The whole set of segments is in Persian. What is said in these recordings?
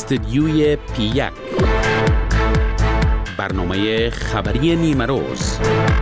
استدیوی P1 برنامه خبری نیمه روز.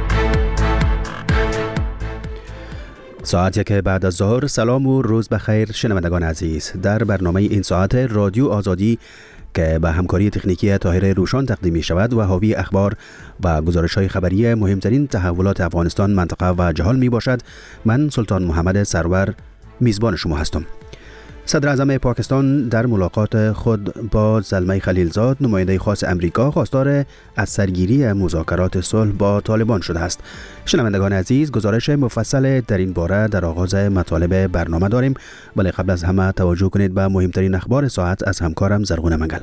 ساعت 1 بعد از ظهر. سلام و روز بخیر شنوندگان عزیز. در برنامه این ساعت رادیو آزادی که به همکاری تکنیکی طاهر روشان تقدیم می شود و حاوی اخبار و گزارش‌های خبری مهمترین تحولات افغانستان، منطقه و جهان می باشد. من سلطان محمد سرور میزبان شما هستم. صدر اعظم پاکستان در ملاقات خود با زلمه خلیلزاد، نماینده خاص امریکا، خواستار از سرگیری مذاکرات صلح با طالبان شده است. شنوندگان عزیز، گزارش مفصل در این باره در آغاز مطالب برنامه داریم، ولی قبل از همه توجه کنید به مهمترین اخبار ساعت از همکارم زرغون منگل.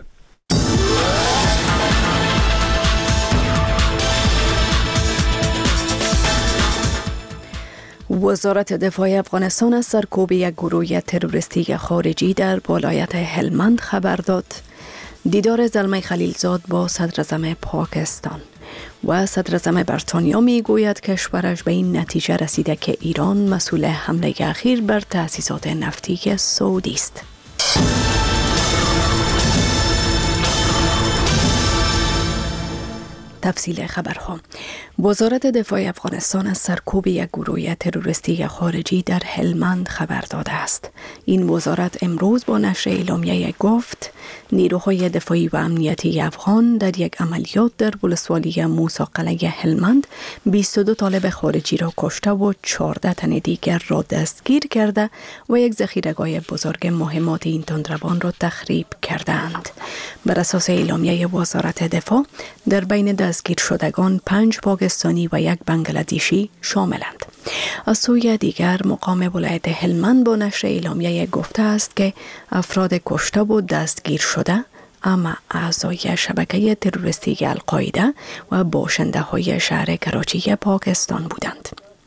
وزارت دفاع افغانستان از سرکوب یک گروه تروریستی خارجی در ولایت هلمند خبر داد. دیدار زلمه خلیلزاد با صدر اعظم پاکستان و صدر اعظم بریتانیا می گوید کشورش به این نتیجه رسیده که ایران مسئول حمله اخیر بر تأسیسات نفتی سعودی است. تفصیل خبرها. وزارت دفاع افغانستان از سرکوب یک گروه تروریستی خارجی در هلمند خبر داده است. این وزارت امروز با نشر اعلامیه گفت نیروهای دفاعی و امنیتی افغان در یک عملیات در ولسوالی موسی قلعه هلمند 22 طالب خارجی را کشته و 14 تن دیگر را دستگیر کرده و یک ذخیره‌گاه بزرگ مهمات این تندروان را تخریب کردند. بر اساس اعلامیه وزارت دفاع در بین دستگیر شدگان 5 پاکستانی و 1 بنگلادیشی شاملند. از سوی دیگر مقام ولایت هلمند با نشر اعلامیه گفته است که افراد کشته و دستگیر شده اما اعضای شبکه تروریستی القاعده و باشنده های شهر کراچی پاکستان بودند.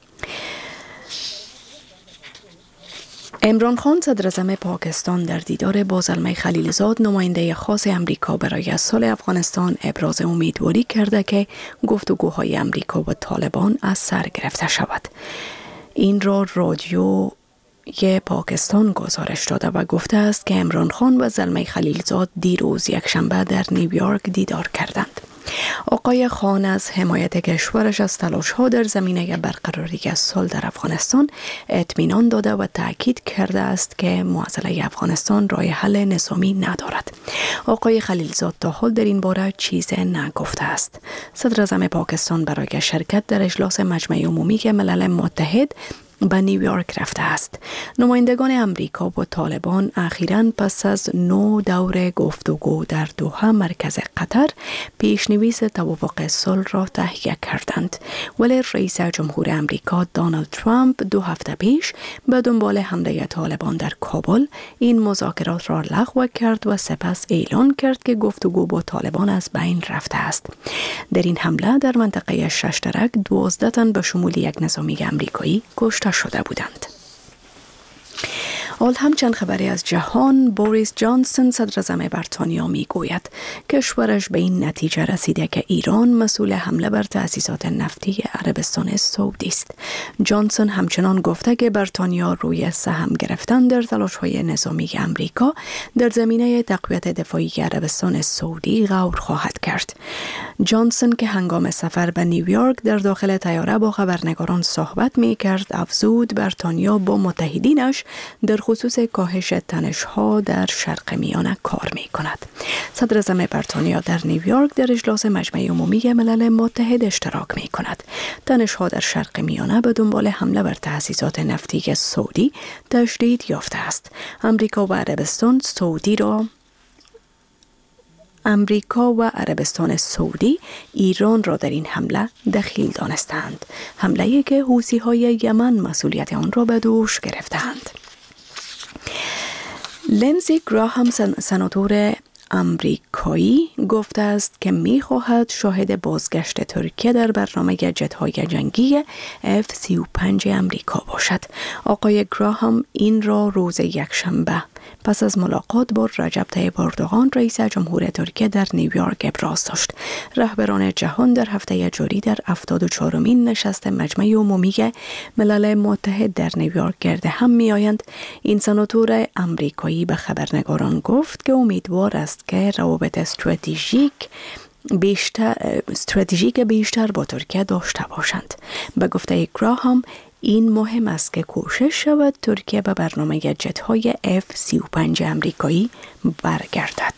عمران خان صدر اعظم پاکستان در دیدار با زلمه خلیلزاد، نماینده خاص امریکا برای صلح افغانستان، ابراز امیدواری کرده که گفتگوهای امریکا و طالبان از سر گرفته شود. این را رادیو پاکستان گزارش داده و گفته است که عمران خان و زلمه خلیلزاد دیروز یکشنبه در نیویورک دیدار کردند. آقای خان از حمایت کشورش از تلاش‌ها در زمینه برقراری صلح در افغانستان اطمینان داده و تاکید کرده است که معضله افغانستان راه حل نظامی ندارد. آقای خلیلزاد تا حال در این باره چیزی نگفته است. صدر اعظم پاکستان برای شرکت در اجلاس مجمع عمومی ملل متحد به نیویورک رفته است. نمایندگان امریکا و طالبان اخیراً پس از 9 دور گفتگو در دوحه مرکز قطر پیشنویس توافق صلح را تهیه کردند، ولی رئیس جمهور امریکا دونالد ترامپ 2 هفته پیش به دنبال حمله طالبان در کابل این مذاکرات را لغو کرد و سپس اعلان کرد که گفتگو با طالبان از بین رفته است. در این حمله در منطقه ششترک 12 تن به شمول 1 نظامی امریکایی کشته شده بودند. حال همچند خبری از جهان. بوریس جانسون صدر اعظم بریتانیا میگوید کشورش به این نتیجه رسیده که ایران مسئول حمله بر تأسیسات نفتی عربستان سعودی است. جانسون همچنان گفته که بریتانیا روی سهم گرفتن در تلاش‌های نظامی امریکا در زمینه تقویت دفاعی عربستان سعودی غور خواهد کرد. جانسون که هنگام سفر به نیویورک در داخل طیاره با خبرنگاران صحبت می‌کرد، افزود بریتانیا با متحدینش در خصوص کاهش تنش‌ها در شرق میانه کار می‌کند. صدر اعظم بریتانیا در نیویورک در اجلاس مجمع عمومی ملل متحد اشتراک می‌کند. تنش‌ها در شرق میانه به دنبال حمله بر تأسیسات نفتی سعودی تشدید یافته است. امریکا و عربستان سعودی ایران را در این حمله دخیل دانستند. حمله‌ای که حوثی‌های یمن مسئولیت آن را به دوش گرفتند. لینزی گراهام سناتور امریکایی گفته است که می‌خواهد شاهد بازگشت ترکیه در برنامه جت‌های جنگی F-35 امریکا باشد. آقای گراهام این را روز یکشنبه پس از ملاقات با رجب طیب اردوغان رئیس جمهور ترکیه در نیویورک ابراز داشت. رهبران جهان در هفته جاری در 74مین نشست مجمع عمومی ملل متحد در نیویورک گرد هم می آیند. این سناتور امریکایی به خبرنگاران گفت که امیدوار است که روابط استراتژیک بیشتر با ترکیه داشته باشند. به گفته گراهام این مهم است که کوشش شود ترکیه به برنامه جت‌های F-35 امریکایی برگردد.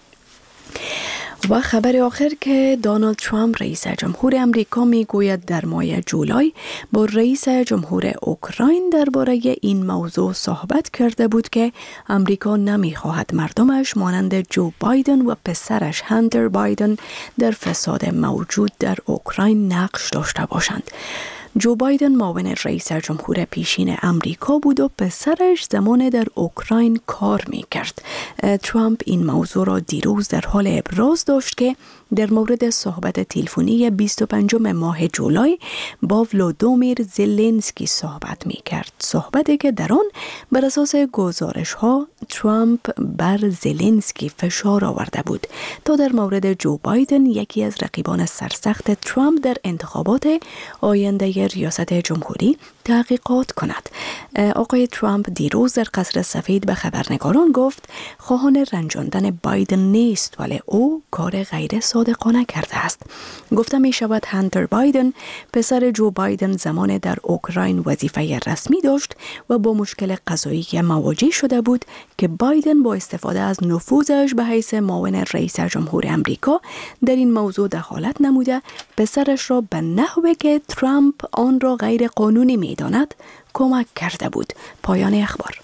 و خبر آخر که دونالد ترامپ رئیس جمهور امریکا میگوید در ماه جولای با رئیس جمهور اوکراین درباره این موضوع صحبت کرده بود که امریکا نمیخواهد مردمش مانند جو بایدن و پسرش هانتر بایدن در فساد موجود در اوکراین نقش داشته باشند. جو بایدن معاون رئیس جمهور پیشین امریکا بود و پسرش زمان در اوکراین کار میکرد. ترامپ این موضوع را دیروز در حال ابراز داشت که در مورد صحبت تلفنی 25 ماه جولای با ولودیمیر زلنسکی صحبت میکرد. صحبتی که در آن بر اساس گزارش ها ترامپ بر زلنسکی فشار آورده بود تا در مورد جو بایدن، یکی از رقیبان سرسخت ترامپ در انتخابات آینده ریاست جمهوری، تحقیقات کند. آقای ترامپ دیروز در قصر سفید به خبرنگاران گفت خواهان رنجاندن بایدن نیست، ولی او کار غیر صادقانه کرده است. گفته می شود هانتر بایدن پسر جو بایدن زمان در اوکراین وظیفه رسمی داشت و با مشکل قضایی مواجه شده بود که بایدن با استفاده از نفوذش به حیث معاون رئیس جمهور امریکا در این موضوع دخالت نموده پسرش را به نحوی که ترامپ آن را غیر قانونی می داند کمک کرده بود. پایان اخبار.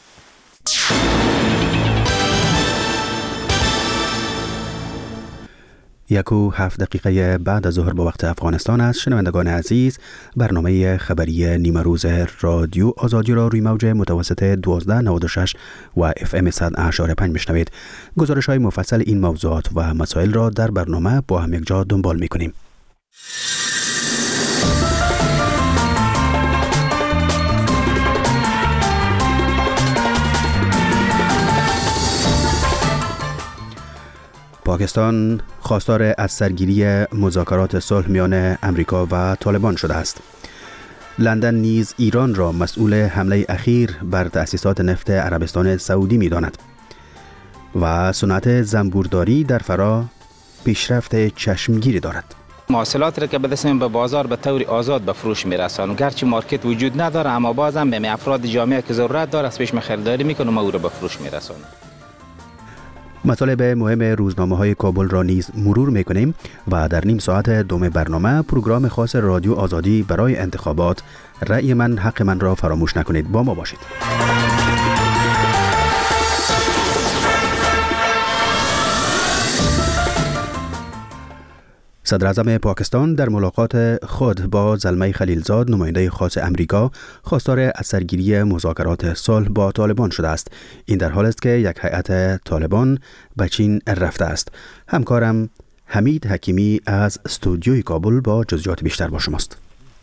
1:07 بعد از ظهر با وقت افغانستان است. شنوندگان عزیز، برنامه خبری نیمه روز رادیو آزادی را روی موج متوسط 1296 و FM 100.5 میشنوید. گزارش های مفصل این موضوعات و مسائل را در برنامه با هم یک جا دنبال میکنیم. پاکستان خواستار از سرگیری مذاکرات صلح میان امریکا و طالبان شده است. لندن نیز ایران را مسئول حمله اخیر بر تأسیسات نفت عربستان سعودی می‌داند و صنعت زنبورداری در فرا پیشرفت چشمگیری دارد. محصولات را که به دست به بازار به طور آزاد به فروش میرسانم، گرچه مارکت وجود نداره اما بازم به افراد جامعه که ضرورت داره از پیش خریداری میکنم و او را به فروش میرسانم. مطالب مهم روزنامه‌های کابل را نیز مرور می‌کنیم و در نیم ساعت دوم برنامه پروگرام خاص رادیو آزادی برای انتخابات رأی من حق من را فراموش نکنید. با ما باشید. صدر اعظم پاکستان در ملاقات خود با زلمه خلیلزاد نماینده خاص امریکا خواستار از سرگیری مذاکرات صلح با طالبان شده است. این در حال است که یک هیئت طالبان به چین رفته است. همکارم حمید حکیمی از استودیوی کابل با جزئیات بیشتر با شماست.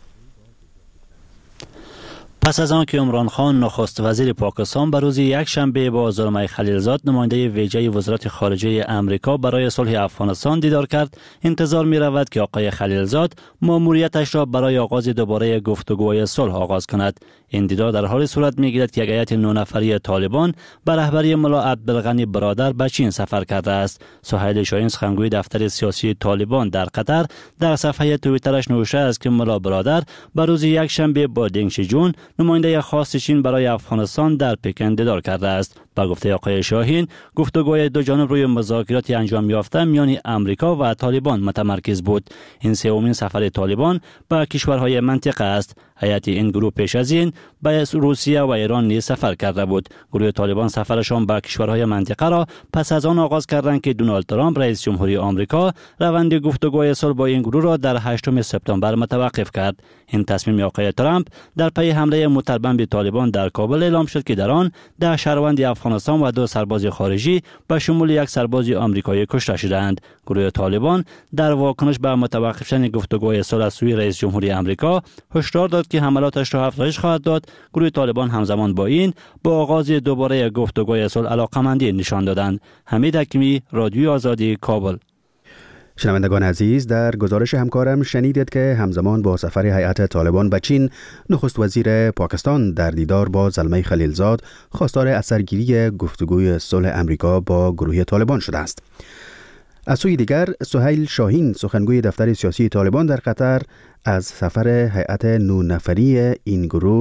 پس از آنکه عمران خان نخست وزیر پاکستان به روز یکشنبه با زلمه خلیلزاد نماینده ویژه وزارت خارجه امریکا برای صلح افغانستان دیدار کرد، انتظار می رود که آقای خلیلزاد ماموریتش را برای آغاز دوباره گفتگوهای صلح آغاز کند. این دیدار در حال صورت می گیرد که یک هیئت 9 نفری طالبان به رهبری ملا عبدالغنی برادر به چین سفر کرده است. سهیل شاهین سخنگوی دفتر سیاسی طالبان در قطر در صفحه توییترش نوشته است که ملا برادر به روز یکشنبه با دنگ شیجون نماینده خاص چین برای افغانستان در پکن دیدار کرده است. با گفته آقای شاهین، گفتگوهای دو جانب روی مذاکرات انجام یافته میان امریکا و طالبان متمرکز بود. این سومین سفر طالبان به کشورهای منطقه است. هیئت این گروه پیش از این به روسیه و ایران نیز سفر کرده بود. گروه طالبان سفرشان به کشورهای منطقه را پس از آن آغاز کردند که دونالد ترامپ رئیس جمهوری آمریکا روند گفتگوهای صلح با این گروه را در 8 سپتامبر متوقف کرد. این تصمیم آقای ترامپ در پی حمله متربم به طالبان در کابل اعلام شد که در آن 10 شهروند افغان افغانستان و 2 سرباز خارجی به شمول 1 سرباز آمریکایی کشته شدند. گروه طالبان در واکنش به متوقف شدن گفتگوهای صلح از سوی رئیس جمهوری آمریکا هشدار داد که حملاتش را افزایش خواهد داد. گروه طالبان همزمان با این با آغاز دوباره گفتگوهای صلح علاقه‌مندی نشان دادند. حمید حکیمی، رادیو آزادی، کابل. شنوندگان عزیز، در گزارش همکارم شنیدید که همزمان با سفر هیئت طالبان به چین، نخست وزیر پاکستان در دیدار با زلمه خلیلزاد خواستار اثرگیری گفتگوی صلح امریکا با گروه طالبان شده است. از سوی دیگر، سهیل شاهین، سخنگوی دفتر سیاسی طالبان در قطر، از سفر هیئت 9 نفری این گروه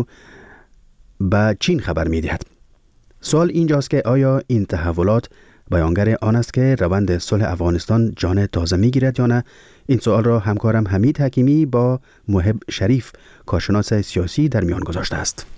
به چین خبر می‌دهد. سوال اینجاست که آیا این تحولات بیانگر آن است که روند صلح افغانستان جان تازه می‌گیرد یا نه؟ این سوال را همکارم حمید حکیمی با محب شریف، کارشناس سیاسی، در میان گذاشته است.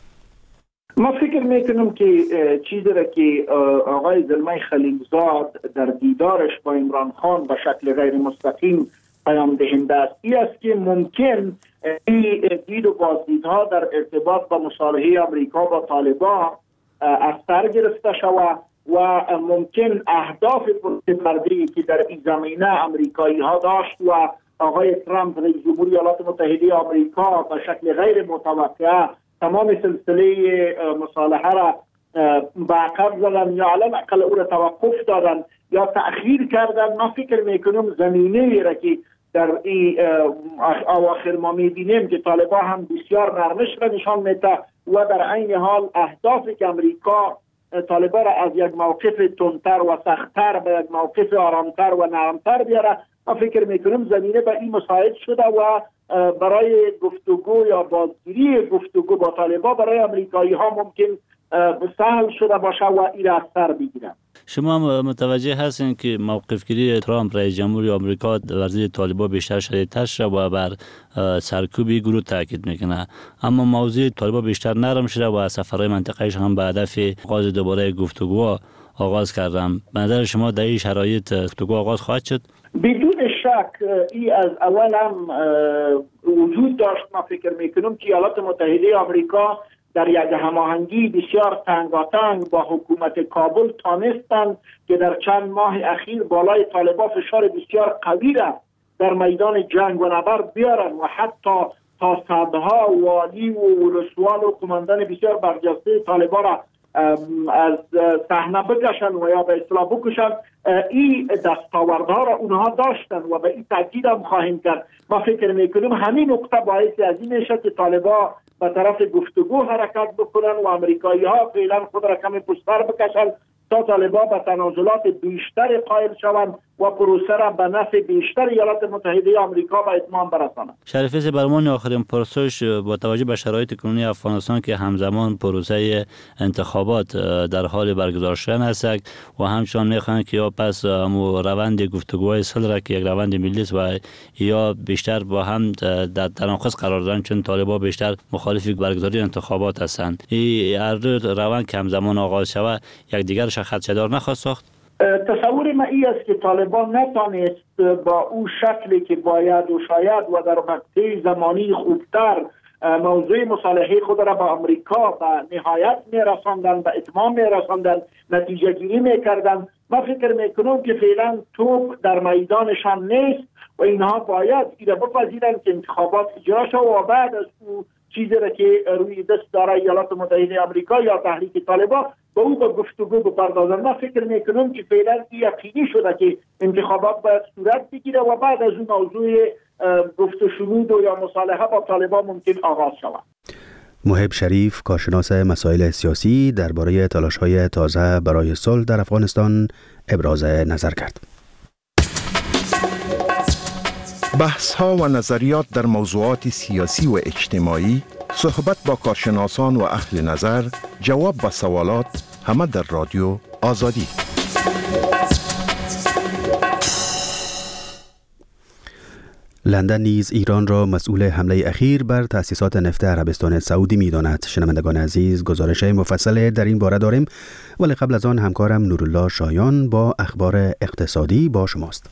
ما فکر میکنم که چیزی را که آقای زلمه خلیلزاد در دیدارش با عمران خان به شکل غیر مستقیم پیام دهنده است، این است که ممکن این دید و بازدیدها در ارتباط با مصالحه امریکا با طالبان از سر گرفته شود و ممکن اهداف پرده‌ای که در این زمینه امریکایی ها داشت و آقای ترامپ رئیس جمهوری ایالات متحده آمریکا به شکل غیر متوقع تمام سلسله مصالحه را به عقب زدن یا علل اقل او را توقف دادن یا تأخیر کردن. من فکر میکنم زمینه را که در این اواخر ما میبینیم که طالبان هم بسیار نرمش را نشان میده و در عین حال اهدافی که امریکا طالبان را از یک موقف تندتر و سختتر به یک موقف آرامتر و نرمتر بیاره، من فکر میکنم زمینه به این مساعد شده و برای گفتگو یا بازگیری گفتگو با طالبان برای امریکایی ها ممکن سهل شده باشه و این را از سر بگیرن. شما متوجه هستین که موقف گیری ترامپ رئیس جمهوری آمریکا در ضد طالبان بیشتر شدیدتر شده و بر سرکوبی گروه تاکید میکنه، اما موضوع طالبان بیشتر نرم شده و سفرهای منطقه‌ایش هم به هدف آغاز دوباره گفتگو آغاز کردن. به نظر شما در این شرایط گفتگو آغاز خواهد شد؟ بدون شک این از اول هم وجود داشت. ما فکر میکنم که ایالات متحده آمریکا در یک هماهنگی بسیار تنگاتنگ با حکومت کابل تانستند که در چند ماه اخیر بالای طالبان فشار بسیار قوی را در میدان جنگ و نبرد بیارن و حتی تا صدها والی و ولسوال و قماندان بسیار برجسته طالبان را از صحنه بکشن و یا به اصطلاح بکشن. این دستاوردها را اونها داشتن و به این تاکید هم خواهیم کرد. ما فکر میکنیم همین نقطه باعث از این میشه که طالبان به طرف گفتگو حرکت بکنن و امریکایی ها فعلا خود را کمی پشت‌سر بکشن تا طالبان به تنازلات بیشتر قائل شوند و پروسه را به نفع بیشتر ایالات متحده آمریکا به اتمام برسانند. شریف برمان، آخرین پرسش با توجه به شرایط کنونی افغانستان که همزمان پروسه انتخابات در حال برگزار شدن است و همچنان میخواهند که یا پس روند گفتگوهای صلح را که یک روند ملی است و یا بیشتر با هم در تناقض قرار دارند چون طالبان بیشتر مخالف برگزاری انتخابات هستند، این هر دو روند که همزمان آغاز شود یک دیگر خدشه‌دار نخواهد ساخت؟ تصور من این است که طالبان نتانست با او شکلی که باید و شاید و در مقطع زمانی خوبتر موضوع مصالحه خود را با امریکا به نهایت میرساندن، به اتمام میرساندن، نتیجه گیری میکردن. من فکر میکنم که فعلا توپ در میدانشان نیست و اینها باید ایره بپذیرن که انتخابات اجرا شد و بعد از او چیزی را که روی دست داره ایالات متحده آمریکا یا تحریک طالبان با او با گفتگو بپردازن. من فکر میکنم که فعلا یقینی شده که انتخابات باید صورت بگیره و بعد از اون موضوع گفت و شنود و یا مصالحه با طالبان ممکن آغاز شود. محب شریف، کارشناس مسائل سیاسی، درباره تلاش‌های تازه برای صلح در افغانستان ابراز نظر کرد. بحث‌ها و نظریات در موضوعات سیاسی و اجتماعی، صحبت با کارشناسان و اهل نظر، جواب به سوالات، همه در رادیو آزادی. لندن نیز ایران را مسئول حمله اخیر بر تأسیسات نفت عربستان سعودی می‌داند. شنوندگان عزیز، گزارش مفصل در این باره داریم، ولی قبل از آن همکارم نورالله شایان با اخبار اقتصادی با شماست.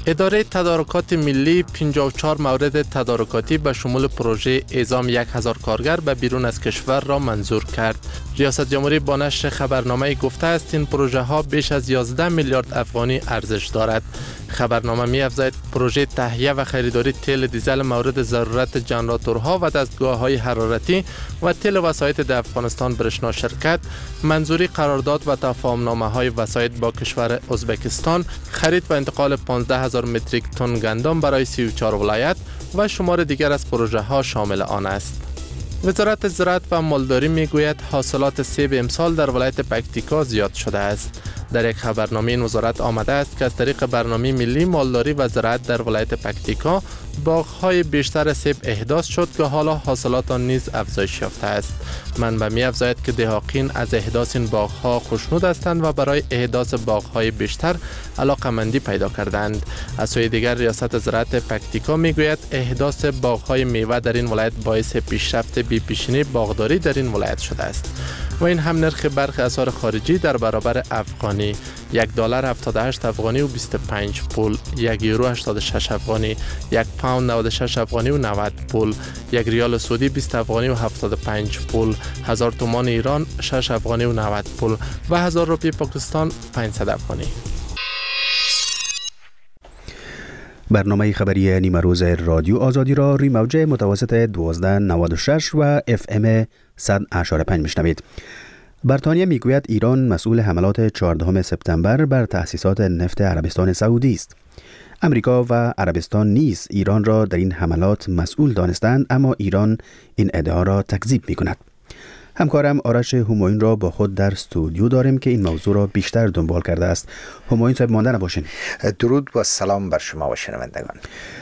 اداره تدارکات ملی 54 مورد تدارکاتی به شمول پروژه اعزام 1000 کارگر به بیرون از کشور را منظور کرد. ریاست جمهوری با نشر خبرنامه گفته است این پروژه ها بیش از 11 میلیارد افغانی ارزش دارد. خبرنامه می افزاید پروژه تهیه و خریداری تیل دیزل مورد ضرورت جنراتورها و دستگاه‌های حرارتی و تیل وسایط در افغانستان برشنا شرکت منظوری قرارداد و تفاهم‌نامه‌های وسایط با کشور ازبکستان، خرید و انتقال 15000 متریک تن گندم برای 34 ولایت و شمار دیگر از پروژه ها شامل آن است. وزارت زراعت و مالداری میگوید حاصلات سیب امسال در ولایت پکتیکا زیاد شده است. در یک خبرنامه این وزارت آمده است که از طریق برنامه ملی مالداری و زراعت در ولایت پکتیکا باغ‌های بیشتر سیب احداث شد که حالا حاصلات آن نیز افزایش یافته است. منبع می‌افزاید که دهاقین از احداث این باغ‌ها خوشنود هستند و برای احداث باغ‌های بیشتر علاقه‌مندی پیدا کردند. از سوی دیگر ریاست زراعت پکتیکا میگوید احداث باغ‌های میوه در این ولایت باعث پیشرفت بی‌پیشینی باغداری در این ولایت شده است. و این هم نرخ برخی اسعار خارجی در برابر افغانی: $1 78 افغانی و 25 پول، €1 86 افغانی، £1 96 افغانی و 90 پول، یک ریال سعودی 20 افغانی و 75 پول، 1000 تومان ایران 6 افغانی و 90 پول و 1000 روپیه پاکستان 500 افغانی. برنامه خبری نیمه روز رادیو آزادی را روی موج متوسط 1296 و FM 100.5 میشنوید. بریتانیا میگوید ایران مسئول حملات 14 سپتامبر بر تأسیسات نفت عربستان سعودی است. امریکا و عربستان نیز ایران را در این حملات مسئول دانستند، اما ایران این ادعا را تکذیب میکند. همکارم آرش همایون را با خود در استودیو داریم که این موضوع را بیشتر دنبال کرده است. همایون صاحب مانده نباشین. درود و سلام بر شما و شنوندگان.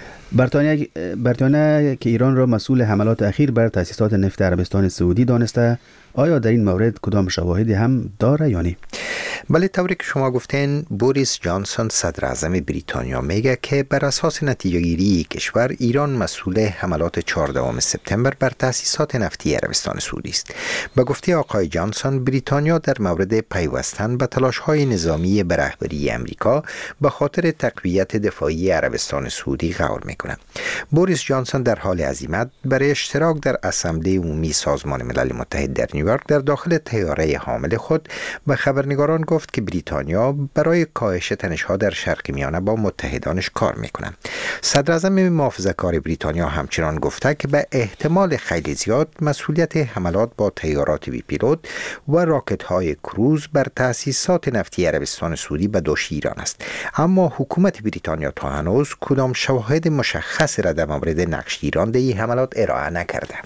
بریتانیا که ایران را مسئول حملات اخیر بر تأسیسات نفت عربستان سعودی دانسته، آیا در این مورد کدام شواهدی هم داره یا نه؟ بله، طوری که شما گفتین، بوریس جانسون صدر اعظم بریتانیا میگه که بر اساس نتیجه گیری کشور ایران مسئول حملات 14 سپتامبر بر تأسیسات نفتی عربستان سعودی است. به گفته آقای جانسون، بریتانیا در مورد پیوستن به تلاش‌های نظامی به رهبری امریکا به خاطر تقویت دفاعی عربستان سعودی قول میکنه. بوریس جانسون در حال عزیمت برای اشتراک در اسمبلی عمومی سازمان ملل متحد در نیویورک در داخل طیاره حامل خود به خبرنگاران گفت که بریتانیا برای کاهش تنش‌ها در شرق میانه با متحدانش کار میکنه. صدر اعظم محافظه‌کار بریتانیا همچنان گفته که به احتمال خیلی زیاد مسئولیت حملات با طیارات بی پیلوت و راکت‌های کروز بر تأسیسات نفتی عربستان سعودی به دوش ایران است، اما حکومت بریتانیا تا هنوز کدام شواهد مشخصی را در مورد نقش ایران در این حملات ارائه نکرده.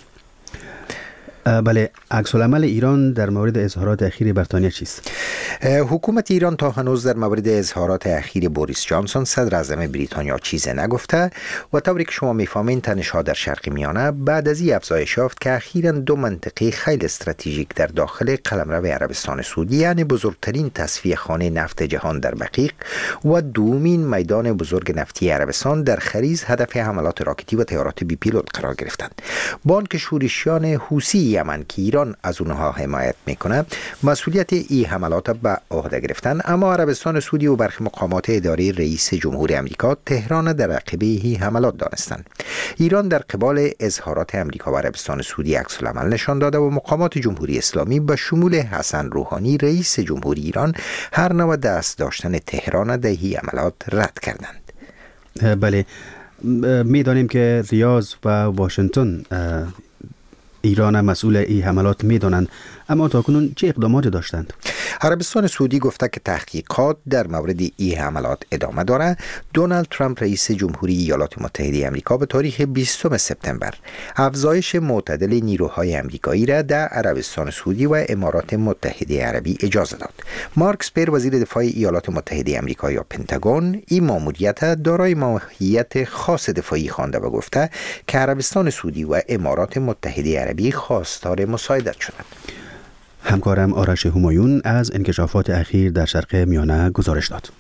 بله، عکس العمل ایران در مورد اظهارات اخیر بریتانیا چیست؟ حکومت ایران تا هنوز در مورد اظهارات اخیر بوریس جانسون صدر اعظم بریتانیا چیز نگفته و طوری که شما میفهمین تنش‌ها در شرق میانه بعد از این افزایش یافت که اخیراً دو منطقه خیلی استراتژیک در داخل قلمرو عربستان سعودی، یعنی بزرگترین تصفیه خانه نفت جهان در بقیق و دومین میدان بزرگ نفتی عربستان در خریز، هدف حملات راکتی و طیارات بی پیلوت قرار گرفتند. با آنکه شورشیان حوثی یمن که ایران از اونها حمایت میکنه مسئولیت این حملات به عهده گرفتن، اما عربستان سعودی و برخی مقامات اداری رئیس جمهور امریکا تهران در عقبه این حملات دانستند. ایران در قبال اظهارات امریکا و عربستان سعودی عکس العمل نشان داده و مقامات جمهوری اسلامی به شمول حسن روحانی رئیس جمهوری ایران هر نوع دست داشتن تهران در این حملات رد کردند. بله، میدانیم که ریاض و واشنگتن ایران مسئول این حملات میدانند، اما تاکنون چه اقداماتی داشتند؟ عربستان سعودی گفته که تحقیقات در مورد این حملات ادامه داره. دونالد ترامپ رئیس جمهوری ایالات متحده آمریکا به تاریخ 20 سپتامبر افزایش معتدل نیروهای آمریکایی را در عربستان سعودی و امارات متحده عربی اجازه داد. مارک اسپر وزیر دفاع ایالات متحده آمریکا یا پنتاگون این ماموریت دارای ماهیت خاص دفاعی خوانده و گفته که عربستان سعودی و امارات متحده عربی خواستار مساعدت شدند. همکارم آرش همایون از انکشافات اخیر در شرق میانه گزارش داد.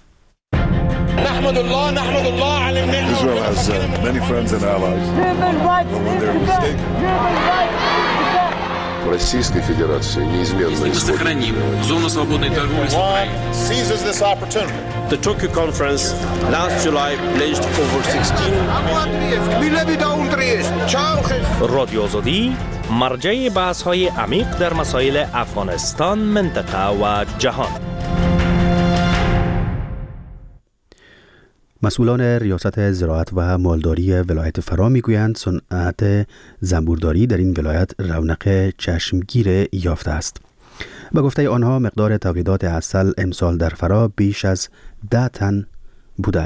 نحمد الله علی النعمة. Israel has many friends and allies. в Российской Федерации неизменно Если мы сохраним зону свободной торговли с Украиной. Seizes this opportunity. The Tokyo conference last July pledged over 16 رادیو آزادی مرجع بحث‌های عمیق در مسائل افغانستان، منطقه و جهان. مسئولان ریاست زراعت و مالداری ولایت فرا میگویند صنعت زنبورداری در این ولایت رونق چشمگیر یافته است. به گفته آنها مقدار تولیدات عسل امسال در فرا بیش از 10 تن بوده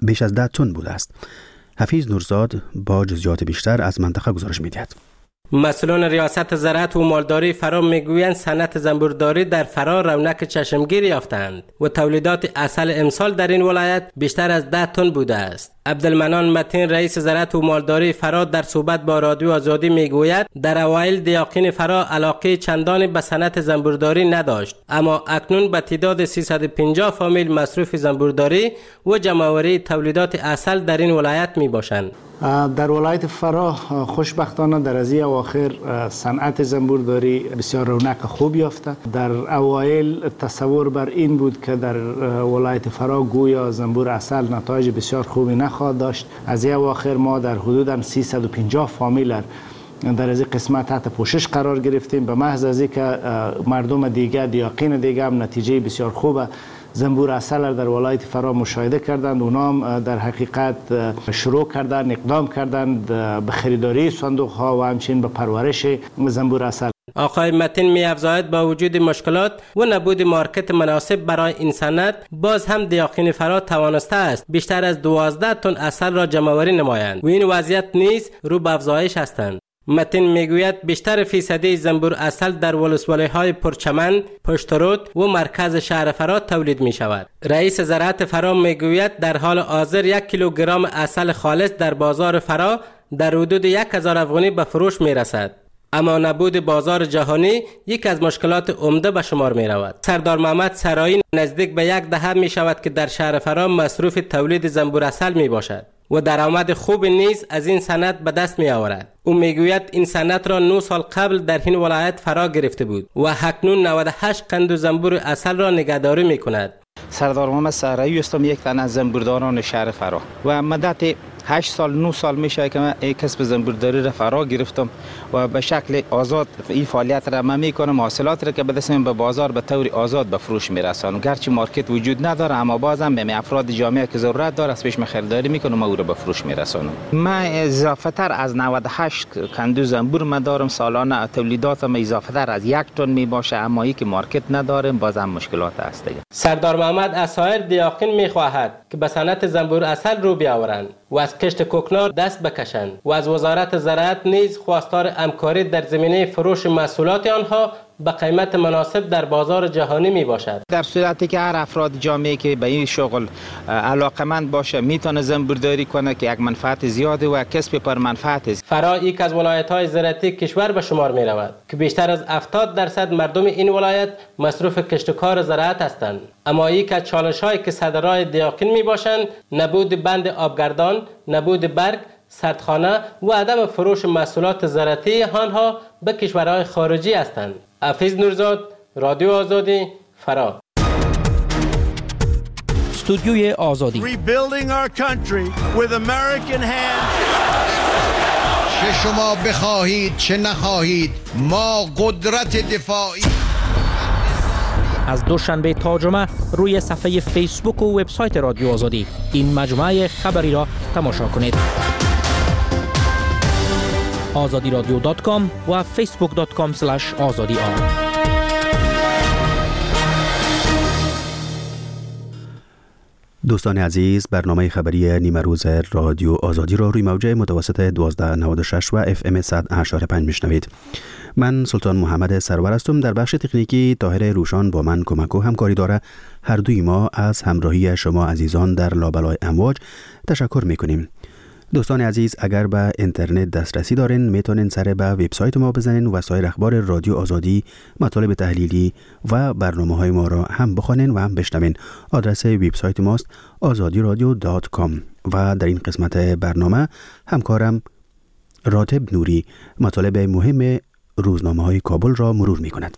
است. حفیظ نورزاد با جزئیات بیشتر از منطقه گزارش می‌دهد. مسئولان ریاست زراعت و مالداری فرا میگویند صنعت زنبورداری در فرا رونق چشمگیر یافتند و تولیدات عسل امسال در این ولایت بیشتر از 10 تن بوده است. عبدالمنان متین رئیس زراعت و مالداری فرا در صحبت با رادیو آزادی میگوید در اوایل دیاقین فرا علاقه چندانی به صنعت زنبورداری نداشت، اما اکنون به تعداد 350 فامیل مصروف زنبورداری و جمع‌آوری تولیدات عسل در این ولایت میباشند. در ولایت فرا خوشبختانه در از این اواخر صنعت زنبورداری بسیار رونق خوب یافته. در اوایل تصور بر این بود که در ولایت فرا گویا زنبور عسل نتایج بسیار خوبی نخواهد داشت. از این اواخر ما در حدود 350 فامیل در از این قسمت تحت پوشش قرار گرفتیم، به محض از اینکه مردم دیگه دیاقین دیگه هم نتیجه بسیار خوبه زنبور عسل در ولایت فرا مشاهده کردند. اونا هم در حقیقت شروع کردند، اقدام کردند به خریداری صندوق ها و همچنین به پرورش زنبور عسل. آقای متین می افزاید با وجود مشکلات و نبود مارکت مناسب برای این صنعت، باز هم دیاقین فرا توانسته است بیشتر از 12 تن عسل را جمع‌آوری نمایند و این وضعیت نیز رو به افزایش هستند. متین میگوید بیشتر فیصدی زنبور عسل در ولسوالی‌های پرچمن، پشترود و مرکز شهر فرا تولید می شود. رئیس زراعت فرا میگوید در حال حاضر 1 کیلوگرم عسل خالص در بازار فرا در حدود 1000 افغانی به فروش می رسد. اما نبود بازار جهانی یک از مشکلات عمده به شمار می رود. سردار محمد سرایی نزدیک به 1 دهه می شود که در شهر فرا مصروف تولید زنبور عسل می باشد و درآمد خوب نیز از این صنعت به دست می آورد. او میگوید این صنعت را 9 سال قبل در این ولایت فرا گرفته بود و اکنون 98 قند زنبور عسل را نگهداری می کند. سردار محمد سرایی هستم، یک تن از زنبورداران شهر فرا و مدت 8 سال 9 سال میشه که من کسب زنبورداری را فرا گرفتم و به شکل آزاد این فعالیت را من میکنم. حاصلات را که به دستم به بازار به طور آزاد به فروش میرسانم. گرچه مارکت وجود نداره اما بازم به افراد جامعه که ضرورت داره از پیش من خریداری میکنم و او را به فروش میرسانم. من اضافه تر از 98 کندو زنبور من دارم سالانه. تولیداتم اضافه تر از 1 تن میباشه اما یک مارکت ندارم، بازم مشکلات هست دیگه. سردار محمد از سایر دیاقین میخواهد که به صنعت زنبور عسل رو بیاورند و از کشت کوکنار دست بکشند و از وزارت زراعت نیز خواستار همکاری در زمینه فروش محصولات آنها به قیمت مناسب در بازار جهانی می باشد. در صورتی که هر افراد جامعه که به این شغل علاقمند باشه میتونه زنبورداری کنه که یک منفعت زیاده و کسب پر منفعت است. فرا یک از ولایت‌های زراعتی کشور به شمار می رود که بیشتر از 70% مردم این ولایت مصروف کشت و کار زراعت هستند. اما یک از چالش‌هایی که صدرای دیاقین می باشند نبود بند آبگردان، نبود برگ، سردخانه و عدم فروش محصولات زراعتی آنها به کشورهای خارجی هستند. حفیظ نورزاد، رادیو آزادی، فرا. استودیوی آزادی. Rebuilding our country with American hands. چه شما بخواهید چه نخواهید ما قدرت دفاعی. از دوشنبه تا جمعه روی صفحه فیسبوک و وبسایت رادیو آزادی این مجموعه خبری را تماشا کنید. azadiradio.com و facebook.com/azadi. دوستان عزیز، برنامه خبری نیمه روز رادیو آزادی را روی موجه متوسط 1296 و FM 100.5 میشنوید. من سلطان محمد سرور هستم. در بخش تکنیکی طاهر روشان با من کمک و همکاری داره. هر دوی ما از همراهی شما عزیزان در لابلای امواج تشکر میکنیم. دوستان عزیز، اگر به اینترنت دسترسی دارین میتونین سر به وبسایت ما بزنین و سایر اخبار رادیو آزادی، مطالب تحلیلی و برنامه‌های ما را هم بخوانین و هم بشنوین. آدرس وبسایت ماست azadiradio.com و در این قسمت برنامه همکارم راتب نوری مطالب مهم روزنامه‌های کابل را مرور می‌کند.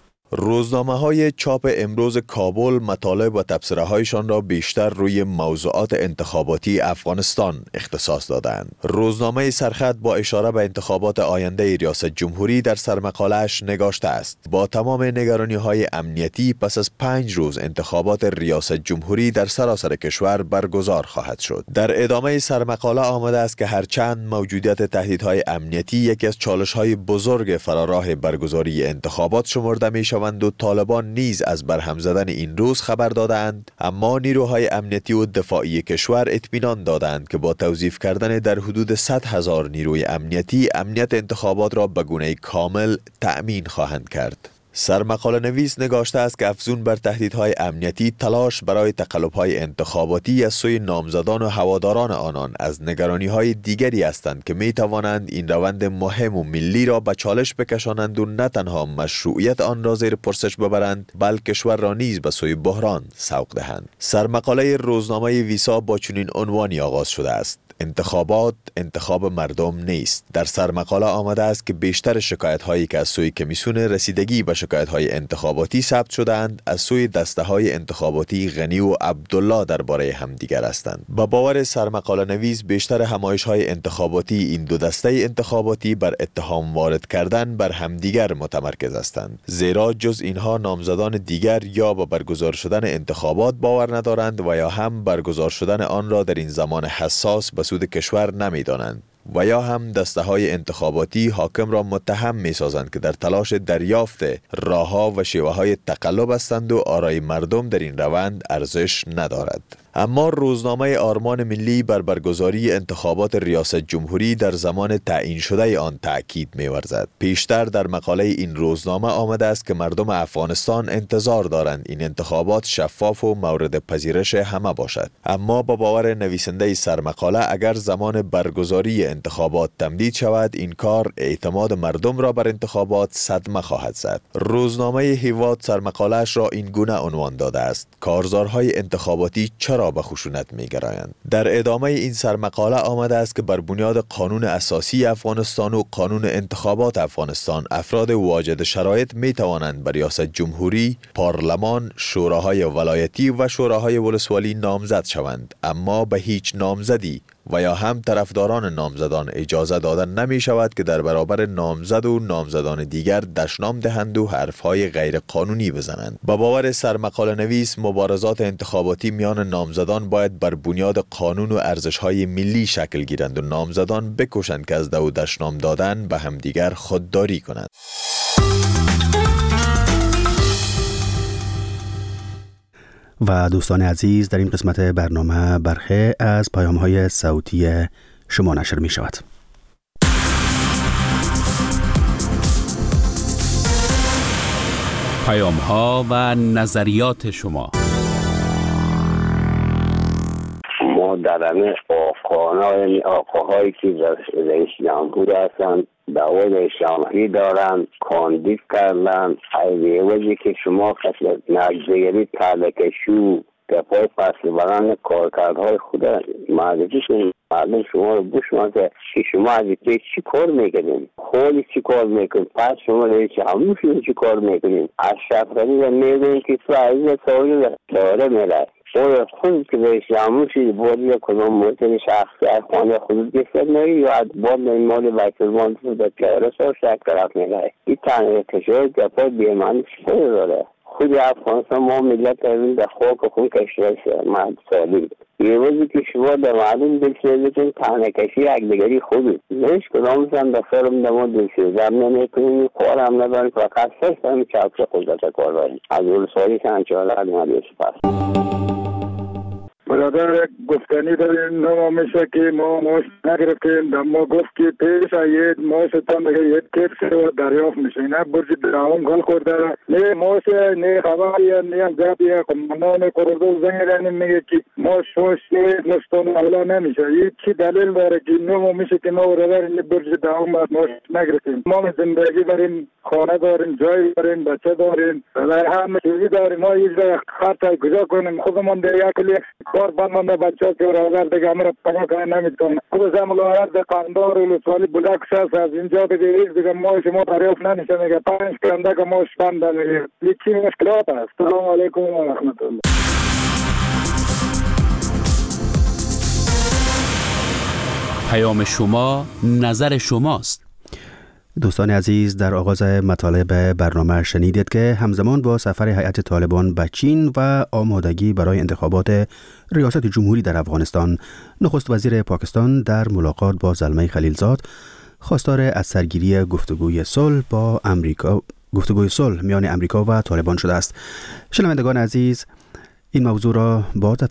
روزنامه‌های چاپ امروز کابل مطالب و تبصره‌هایشان را بیشتر روی موضوعات انتخاباتی افغانستان اختصاص دادند. روزنامه سرخط با اشاره به انتخابات آینده ریاست جمهوری در سرمقاله‌اش نگاشته است: با تمام نگرانی‌های امنیتی پس از 5 روز انتخابات ریاست جمهوری در سراسر کشور برگزار خواهد شد. در ادامه سرمقاله آمده است که هرچند موجودیت تهدیدهای امنیتی یکی از چالش‌های بزرگ فراراه برگزاری انتخابات شمرده می‌شود و طالبان نیز از برهم زدن این روز خبر دادند، اما نیروهای امنیتی و دفاعی کشور اطمینان دادند که با توظیف کردن در حدود 100,000 نیروی امنیتی امنیت انتخابات را به گونه کامل تأمین خواهند کرد. سرمقاله نویس نگاشته است که افزون بر تهدیدهای امنیتی، تلاش برای تقلب‌های انتخاباتی از سوی نامزدان و هواداران آنان از نگرانی‌های دیگری هستند که می‌توانند این روند مهم و ملی را به چالش بکشانند و نه تنها مشروعیت آن را زیر پرسش ببرند، بلکه کشور را نیز به سوی بحران سوق دهند. سرمقاله روزنامه ویسا با چنین عنوانی آغاز شده است: انتخابات انتخاب مردم نیست. در سرمقاله آمده است که بیشتر شکایت‌هایی که از سوی کمیسیون رسیدگی به شکایت‌های انتخاباتی ثبت شده‌اند از سوی دسته‌های انتخاباتی غنی و عبدالله درباره همدیگر هستند. با باور سرمقاله نویس بیشتر همایش‌های انتخاباتی این دو دسته انتخاباتی بر اتهام وارد کردن بر همدیگر متمرکز هستند، زیرا جز اینها نامزدان دیگر یا با برگزار شدن انتخابات باور ندارند و یا هم برگزار شدن آن را در این زمان حساس به سود کشور نمی‌دانند و یا هم دسته‌های انتخاباتی حاکم را متهم می‌سازند که در تلاش دریافت راه‌ها و شیوه‌های تقلب هستند و آرای مردم در این روند ارزش ندارد. اما روزنامه آرمان ملی بر برگزاری انتخابات ریاست جمهوری در زمان تعیین شده آن تأکید می‌ورزد. پیشتر در مقاله این روزنامه آمده است که مردم افغانستان انتظار دارند این انتخابات شفاف و مورد پذیرش همه باشد. اما با باور نویسنده سرمقاله اگر زمان برگزاری انتخابات تمدید شود، این کار اعتماد مردم را بر انتخابات صدمه خواهد زد. روزنامه هیواد سرمقاله‌اش را این گونه عنوان داده است: کارزارهای انتخاباتی چرا به خشونت می‌گرایند؟ در ادامه این سرمقاله آمده است که بر بنیاد قانون اساسی افغانستان و قانون انتخابات افغانستان افراد واجد شرایط می‌توانند بر ریاست جمهوری، پارلمان، شوراهای ولایتی و شوراهای ولسوالی نامزد شوند، اما به هیچ نامزدی و یا هم طرفداران نامزدان اجازه دادن نمی شود که در برابر نامزد و نامزدان دیگر دشنام دهند و حرفهای غیر قانونی بزنند. با باور سرمقاله نویس مبارزات انتخاباتی میان نامزدان باید بر بنیاد قانون و ارزش‌های ملی شکل گیرند و نامزدان بکوشند که از دو دشنام دادن به همدیگر خودداری کنند. و دوستان عزیز، در این قسمت برنامه برخی از پیام‌های صوتی شما نشر می شود. پیام‌ها و نظریات شما. ما در همه آقاهایی که رئیس جمهور هستند دعوای شاملی دارند، کاندید کردند، ایوازی که شما قسمت نجدگری تلکشو دفاع فصل بران کارکردهای خود معرفی کنید. مردم شما رو بشنوند که شما از این چی کار میکنید، خودی چی کار میکنید، پس شما رئیس جمهور چی کار میکنید. از شفقتی و میدونید که تو عزیز سالی داره میره او خود که رئیس جمهور شید بودی یا کدام موطن شخصی از خانه خود گفتن نهی یا از بود مال بیت المال در پیارس ها شک طرف میره. این تنها کشور دفاع بیمانی چی داره. خود افغانستان ما ملت اوین در خاک خون کشور مرد سالیم. یه روزی که شما در معلوم دلسوزتون تنها کشی اگدگری خودی نهش کدام هم در سرم در ما دلسوزم نمیکنیم کار هم نداریم فقط سست هم چپس قدرت کار داریم. از ولسوالی سنچاله از مدیس پس برادر گفتنی داریم نما میشه که ما ماش نگرفتیم. ما گفت که پیش آید ماشتان دیگه یک کیف و دریافت میشه. نه برج دراهم گل خورده نه ماش نه خبری نه زبی قمنان کردو زنگ میگه که ماش نستون اولا نمیشه. یک چی دلیل داره که نما میشه که ما برادر این برج دراهم ماش نگرفتیم. ما زندگی داریم، خانه داریم، جای داریم، بچه داریم، همه چیزی داریم. ما یه خرطه کجا کنیم خودمون دیگه کلی کار بند مانده، بچه‌ها که برادر دیگه امر پناه کنه نمیتونه. خود زملات به قندار و لسوالی بلکس هست از اینجا دیگه ما شما دریافت نمیشه میگه 5 کنده که ما بند میگه. یکی مشکلات است. سلام علیکم و رحمت الله. پیام شما نظر شماست. دوستان عزیز، در آغاز مطالب برنامه شنیدید که همزمان با سفر هیئت طالبان به چین و آمادگی برای انتخابات ریاست جمهوری در افغانستان، نخست وزیر پاکستان در ملاقات با زلمه خلیلزاد خواستار از سرگیری گفتگوی صلح میان امریکا و طالبان شده است. شنوندگان عزیز، این موضوع را با